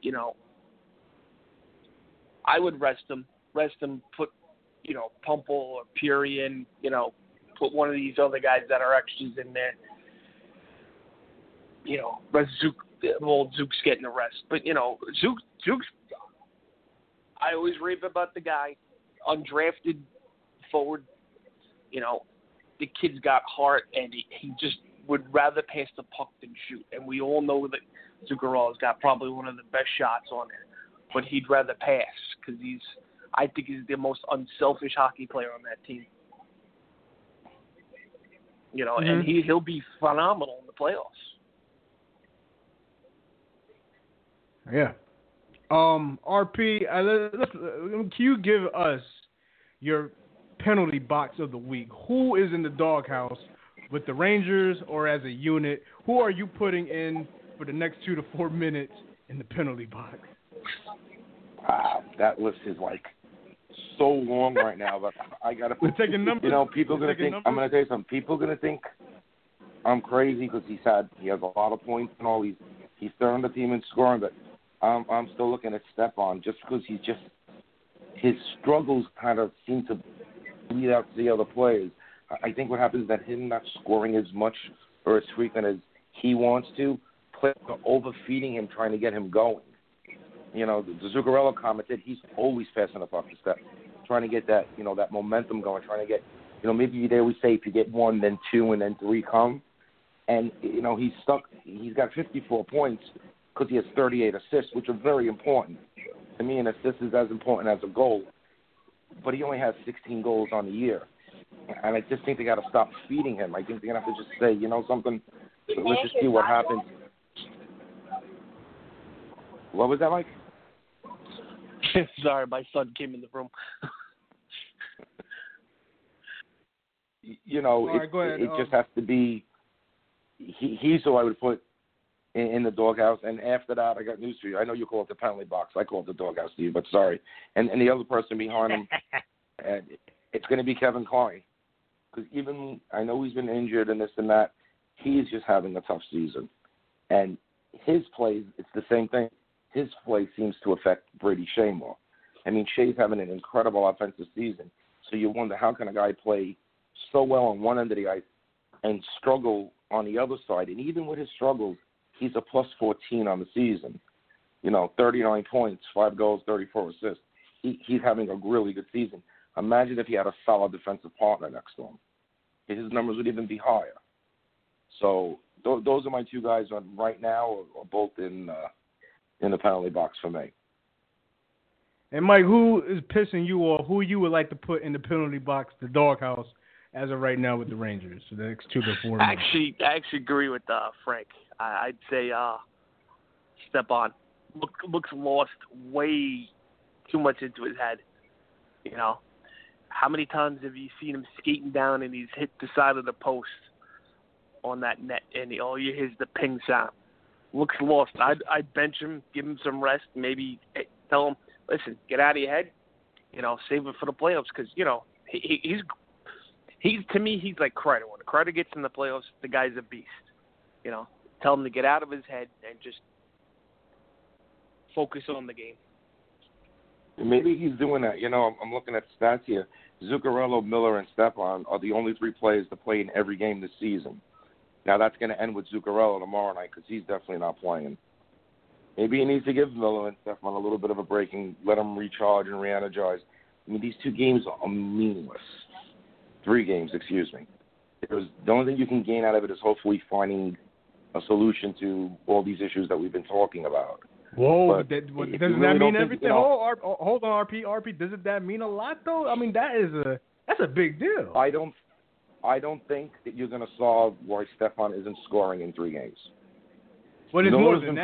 I would rest him, put, Pumple or Puri in, put one of these other guys that are extras in there. Rest Zook's getting the rest. But, Zook's, I always rave about the guy, undrafted forward. The kid's got heart, and he just would rather pass the puck than shoot. And we all know that Zuccarello's got probably one of the best shots on it. But he'd rather pass because I think he's the most unselfish hockey player on that team. And he'll be phenomenal in the playoffs. Yeah. RP, can you give us your penalty box of the week. Who is in the doghouse with the Rangers or as a unit? Who are you putting in for the next 2 to 4 minutes in the penalty box? That list is like so long right now, but I gotta. We're taking numbers. You know, people are gonna think. I'm gonna tell you something. People are gonna think I'm crazy because he has a lot of points and all. He's throwing the team in scoring, but I'm still looking at Stepan just because his struggles kind of seem to lead out to the other players. I think what happens is that him not scoring as much or as frequent as he wants to, players are overfeeding him, trying to get him going. You know, the Zuccarello commented he's always passing the puck to Steph, trying to get that, you know, that momentum going, trying to get, you know, maybe they always say if you get 1, then 2, and then 3 come. And, you know, he's got 54 points because he has 38 assists, which are very important. To me, an assist is as important as a goal. But he only has 16 goals on the year. And I just think they got to stop feeding him. I think they're going to have to just say, you know something, let's just see what happens. What was that, Mike? Sorry, my son came in the room. You know, right, it just has to be he's who I would put in the doghouse. And after that, I got news for you. I know you call it the penalty box. I call it the doghouse, Steve, but sorry. And the other person behind him, it's going to be Kevin Klein. Because even I know he's been injured and this and that, he's just having a tough season. And his play, it's the same thing. His play seems to affect Brady Shea more. I mean, Shea's having an incredible offensive season. So you wonder, how can a guy play so well on one end of the ice and struggle on the other side? And even with his struggles, he's a plus 14 on the season. You know, 39 points, 5 goals, 34 assists. He's having a really good season. Imagine if he had a solid defensive partner next to him. His numbers would even be higher. So those are my 2 guys on right now, are both in the penalty box for me. And Mike, who is pissing you off? Who you would like to put in the penalty box, the doghouse, as of right now with the Rangers for the next 2 to 4 minutes? I actually agree with Frank. I'd say Stepan looks lost way too much into his head. You know, how many times have you seen him skating down and he's hit the side of the post on that net, and all you hear is the ping sound? Looks lost. I'd bench him, give him some rest, maybe tell him, listen, get out of your head, you know, save it for the playoffs, because, you know, he's to me, he's like Kreider. When Kreider gets in the playoffs, the guy's a beast. You know, tell him to get out of his head and just focus on the game. Maybe he's doing that. You know, I'm looking at stats here. Zuccarello, Miller, and Stepan are the only 3 players to play in every game this season. Now, that's going to end with Zuccarello tomorrow night because he's definitely not playing. Maybe he needs to give Miller and Stepan a little bit of a break and let them recharge and re-energize. I mean, these 2 games are meaningless. 3 games, excuse me. The only thing you can gain out of it is hopefully finding a solution to all these issues that we've been talking about. Whoa, doesn't that mean everything? You know, hold on, RP. Doesn't that mean a lot, though? I mean, that's a big deal. I don't think that you're going to solve why Stepan isn't scoring in 3 games. Well, it's more than that.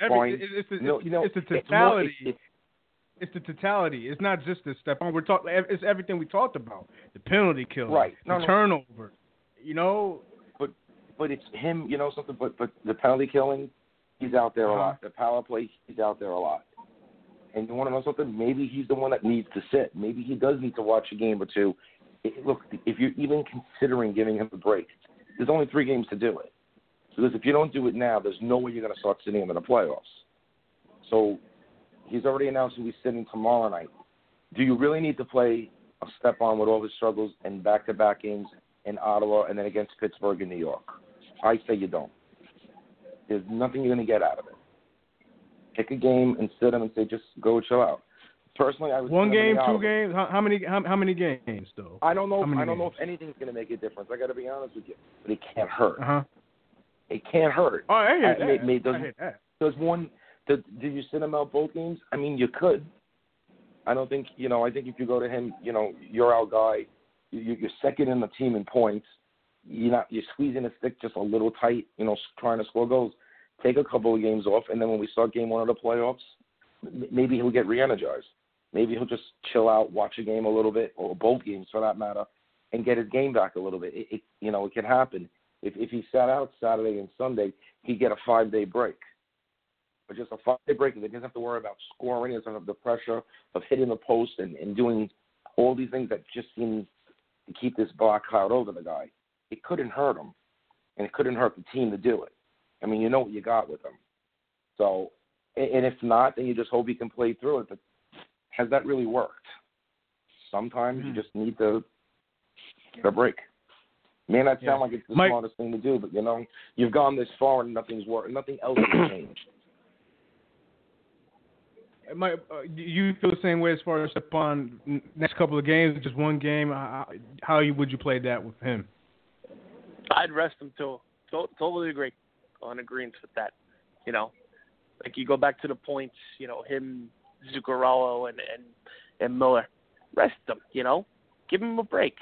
It's the totality. It's the totality. It's not just the Stepan. It's everything we talked about. The penalty kill, right? Turnover. You know. But it's him. You know something. But the penalty killing, he's out there a lot. The power play, he's out there a lot. And you want to know something? Maybe he's the one that needs to sit. Maybe he does need to watch a game or 2. Look, if you're even considering giving him a break, there's only 3 games to do it. Because if you don't do it now, there's no way you're going to start sitting him in the playoffs. So he's already announced he'll be sitting tomorrow night. Do you really need to play a Stepan with all his struggles and back-to-back games in Ottawa and then against Pittsburgh and New York? I say you don't. There's nothing you're going to get out of it. Pick a game and sit him and say, just go chill out. Personally, I would 1 game, 2 games. How many games though? I don't know. I don't know if anything's going to make a difference. I got to be honest with you, but it can't hurt. It can't hurt. Oh, I hear that. Does one? Do you sit him out both games? I mean, you could. I don't think. You know, I think if you go to him, you know, you're our guy. You're second in the team in points. You're squeezing the stick just a little tight. You know, trying to score goals. Take a couple of games off, and then when we start game 1 of the playoffs, maybe he'll get re-energized. Maybe he'll just chill out, watch a game a little bit, or both games for that matter, and get his game back a little bit. It can happen. If he sat out Saturday and Sunday, he'd get a 5-day break. But just a 5-day break, he doesn't have to worry about scoring, he doesn't have the pressure of hitting the post and doing all these things that just seem to keep this black cloud over the guy. It couldn't hurt him, and it couldn't hurt the team to do it. I mean, you know what you got with him. So, and if not, then you just hope he can play through it. But has that really worked? Sometimes you just need to get a break. May not sound like it's the smartest thing to do, but, you've gone this far and nothing's worked. Nothing else has changed. Mike, do you feel the same way as far as upon next couple of games, just one game? How would you play that with him? I'd rest him too. Totally agree. On agreement with that. Like you go back to the points, him, Zuccarello, and Miller. Rest them, Give him a break.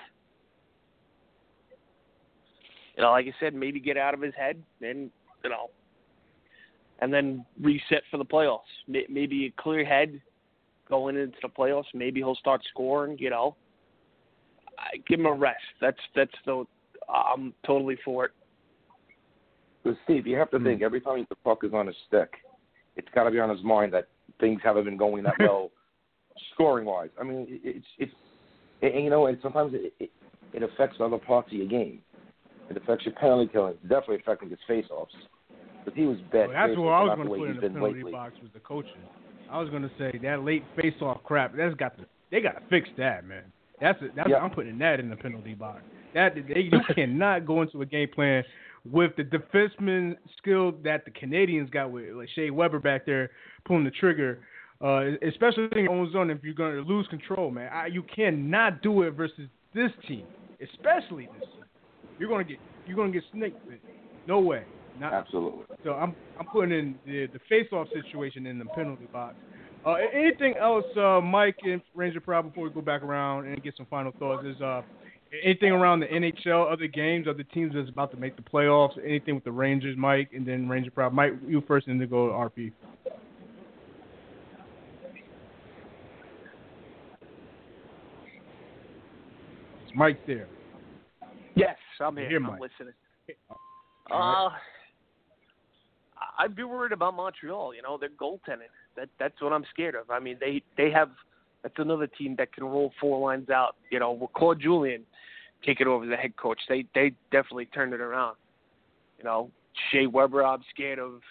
Like I said, maybe get out of his head and, and then reset for the playoffs. Maybe a clear head going into the playoffs. Maybe he'll start scoring, Give him a rest. I'm totally for it. But Steve, you have to think, every time the puck is on his stick, it's got to be on his mind that things haven't been going that well scoring-wise. I mean, and sometimes it affects other parts of your game. It affects your penalty killing. It's definitely affecting his face-offs. But he was bad. Well, that's what I was going to put in the penalty box was the coaching. I was going to say that late face-off crap. They got to fix that, man. I'm putting that in the penalty box. You cannot go into a game plan with the defenseman skill that the Canadians got with like Shea Weber back there pulling the trigger, especially in your own zone if you're going to lose control, man. You cannot do it versus this team, especially this team. You're going to get snaked with. No way. Absolutely. So I'm putting in the face-off situation in the penalty box. Anything else, Mike and Ranger Proud, before we go back around and get some final thoughts? Is anything around the NHL, other games, other teams that's about to make the playoffs? Anything with the Rangers, Mike, and then Ranger Proud? Mike, you first, and then go to RP. Is Mike there? Yes, I'm here. I'm Mike. Listening. I'd be worried about Montreal. Their goaltending. That's what I'm scared of. I mean, they have. That's another team that can roll four lines out. With Claude Julien taking over the head coach, they definitely turned it around. Shea Weber, I'm scared of.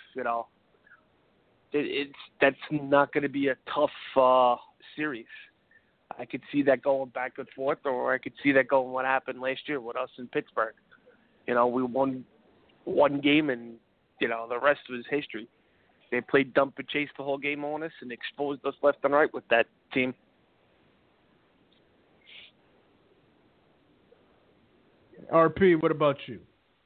That's not going to be a tough series. I could see that going back and forth, or I could see that going what happened last year with us in Pittsburgh. We won one game, and the rest was history. They played dump and chase the whole game on us and exposed us left and right with that team. RP, what about you?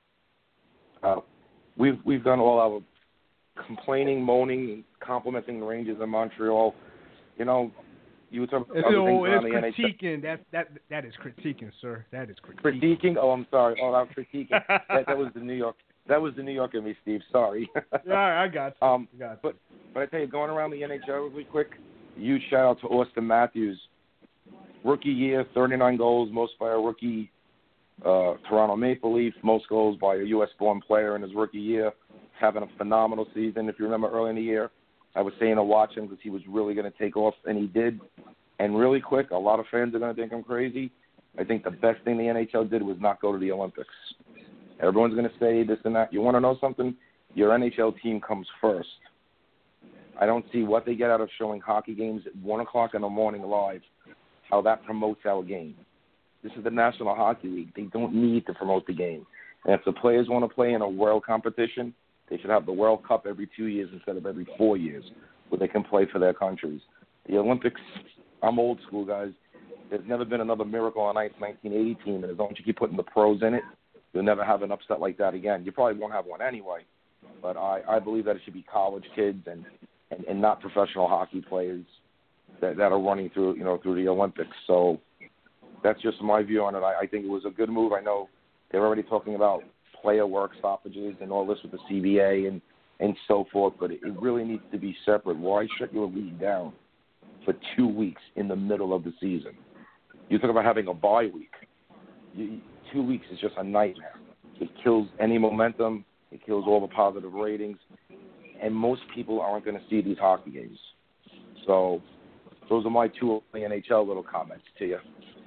We've done all our complaining, moaning, and complimenting the Rangers in Montreal. You were talking about other things around the critiquing. NHL. That is critiquing, sir. That is critiquing. Critiquing? Oh, I'm sorry. Oh, I'm critiquing. that was the New York. That was the New York in me, Steve. Sorry. Yeah, I got you. But I tell you, going around the NHL really quick, huge shout out to Austin Matthews. Rookie year, 39 goals, most by a rookie. Toronto Maple Leaf, most goals by a U.S.-born player in his rookie year. Having a phenomenal season. If you remember early in the year, I was saying to watch him because he was really going to take off, and he did. And really quick, a lot of fans are going to think I'm crazy. I think the best thing the NHL did was not go to the Olympics. Everyone's going to say this and that. You want to know something? Your NHL team comes first. I don't see what they get out of showing hockey games at 1 o'clock in the morning live, how that promotes our game. This is the National Hockey League. They don't need to promote the game. And if the players want to play in a world competition, they should have the World Cup every 2 years instead of every 4 years, where they can play for their countries. The Olympics, I'm old school, guys. There's never been another Miracle on Ice 1980 team, and as long as you keep putting the pros in it, you'll never have an upset like that again. You probably won't have one anyway, but I believe that it should be college kids and not professional hockey players that are running through the Olympics. So that's just my view on it. I think it was a good move. I know they're already talking about player work stoppages and all this with the CBA and so forth, but it really needs to be separate. Why shut your league down? for 2 weeks in the middle of the season. You talk about having a bye week. 2 weeks is just a nightmare. It kills any momentum. It kills all the positive ratings. And most people aren't going to see these hockey games. So those are my two NHL little comments to you.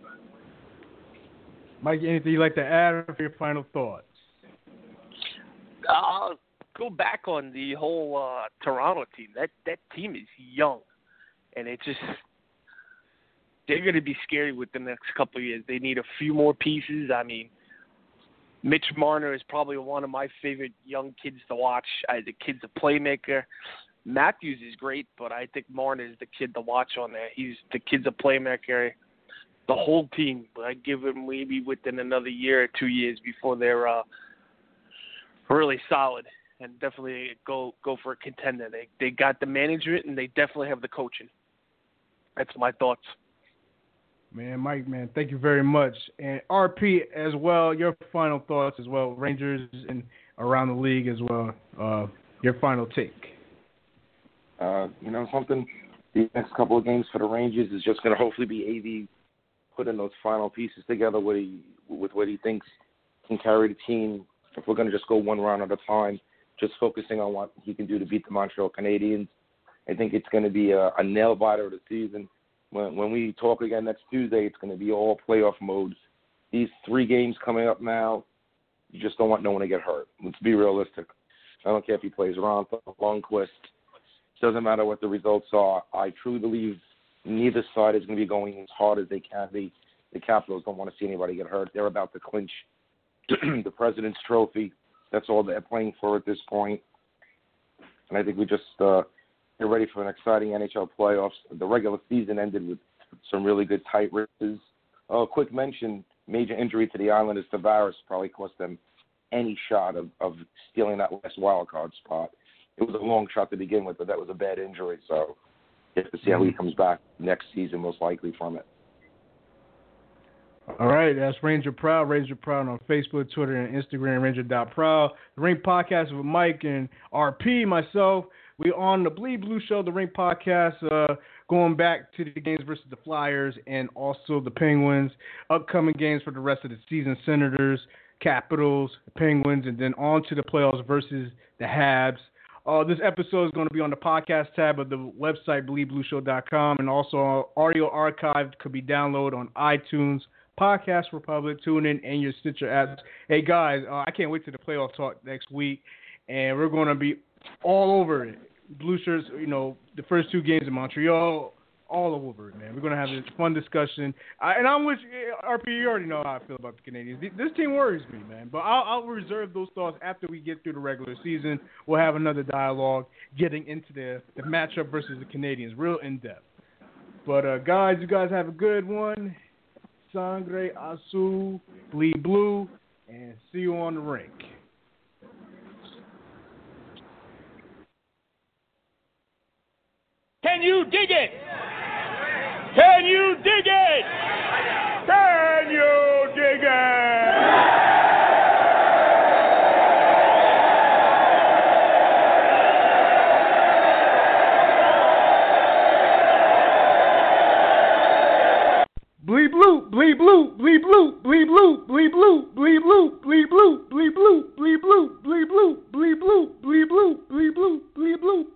Mike, anything you'd like to add for your final thoughts? Go back on the whole Toronto team. That team is young, and it just they're going to be scary with the next couple of years. They need a few more pieces. I mean, Mitch Marner is probably one of my favorite young kids to watch. The kid's a playmaker. Matthews is great, but I think Marner is the kid to watch on there. The kid's a playmaker. The whole team, I give them maybe within another year or 2 years before they're really solid and definitely go for a contender. They got the management and they definitely have the coaching. That's my thoughts. Man, Mike, man, thank you very much. And RP as well, your final thoughts as well, Rangers and around the league as well. Your final take. Something, the next couple of games for the Rangers is just going to hopefully be AV putting those final pieces together with what he thinks can carry the team. If we're going to just go one round at a time, just focusing on what he can do to beat the Montreal Canadiens, I think it's going to be a nail-biter of the season. When we talk again next Tuesday, it's going to be all playoff modes. These 3 games coming up now, you just don't want no one to get hurt. Let's be realistic. I don't care if he plays Ronta, Lundqvist. It doesn't matter what the results are. I truly believe neither side is going to be going as hard as they can be. The Capitals don't want to see anybody get hurt. They're about to clinch the President's Trophy. That's all they're playing for at this point. And I think we just get ready for an exciting NHL playoffs. The regular season ended with some really good tight races. Quick mention, major injury to the Islanders. Tavares probably cost them any shot of stealing that last wild card spot. It was a long shot to begin with, but that was a bad injury. So you have to see how he comes back next season, most likely from it. All right, that's Ranger Proud on Facebook, Twitter, and Instagram, Ranger.Proud. The Ring Podcast with Mike and RP, myself. We on the Bleed Blue Show, the Ring Podcast, going back to the games versus the Flyers and also the Penguins. Upcoming games for the rest of the season, Senators, Capitals, Penguins, and then on to the playoffs versus the Habs. This episode is going to be on the podcast tab of the website, bleedblueshow.com, and also audio archive could be downloaded on iTunes, Podcast Republic, TuneIn, and your Stitcher apps. Hey, guys, I can't wait to the playoff talk next week, and we're going to be all over it. Blue Shirts, the first 2 games in Montreal, all over it, man. We're going to have this fun discussion. And I'm with RP, you already know how I feel about the Canadians. This team worries me, man. But I'll reserve those thoughts after we get through the regular season. We'll have another dialogue getting into the matchup versus the Canadians, real in-depth. But, guys, you guys have a good one. Sangre Azul, Bleed Blue, and see you on the rink. Can you dig it? Can you dig it? Can you dig it? Bleed blue, bleed blue, bleed blue, bleed blue, bleed blue, bleed blue, bleed blue, bleed blue, bleed blue, bleed blue, bleed blue, bleed blue, bleed blue, bleed blue.